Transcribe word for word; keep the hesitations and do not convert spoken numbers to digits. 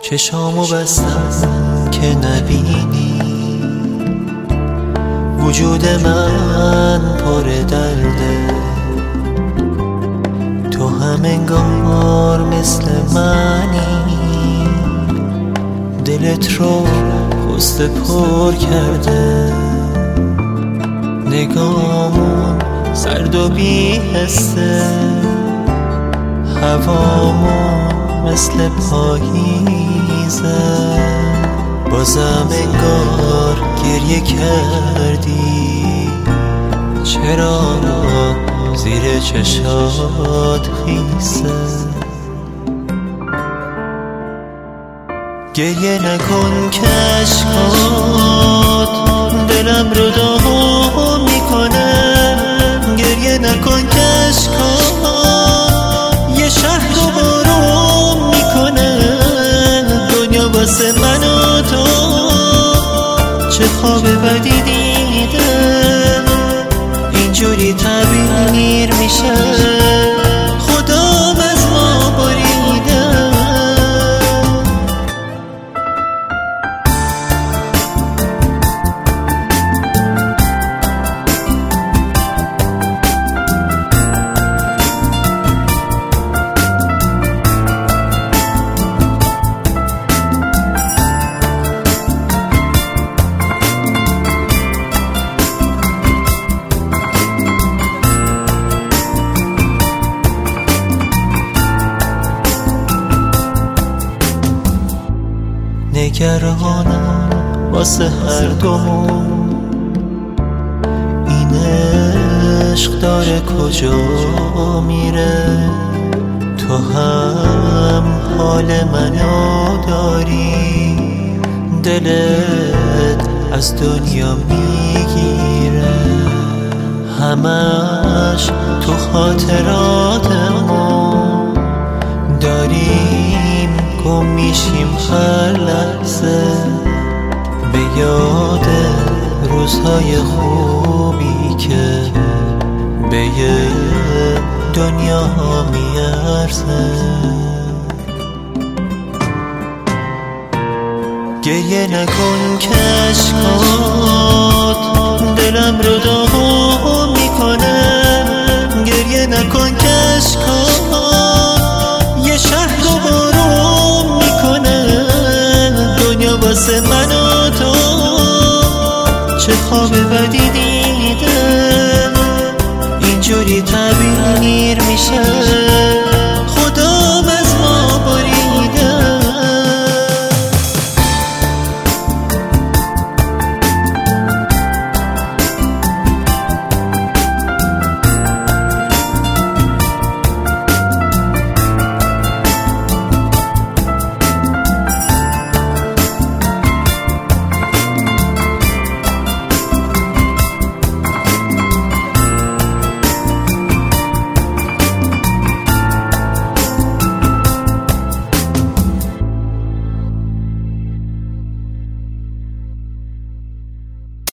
چشامو بستم که نبینی وجود من پر درده، تو هم انگار مثل منی، دلت رو غصه پر کرده، نگامون سرد و بی حسه، هوامون مثل پاییزه، بازم انگار گریه کردی، چرا زیر چشات خیسه؟ گریه نکن که اشکات دلم رو داغ میکنه، گریه نکن که اشکات یه شهر رو بارون میکنه، دنیا واسه من و تو چه خواب بدی دیده، اینجوری تعبیر میشه خدا از ما بریده. نگرانم واسه هر دومون، این عشق داره کجا میره، تو هم حال منو داری، دلت از دنیا میگیره، همش تو خاطراتمون داریم گم میشیم هر لحظه، به یاد روزهای خوبی که به یه دنیا میارزه. گریه نکن که اشکات دلم رو داغ میکنه، گریه نکن که اشکات یه شهر رو بارون میکنه، دنیا واسه من و تو چه خواب بدی دیده، اینجوری تعبیر میشه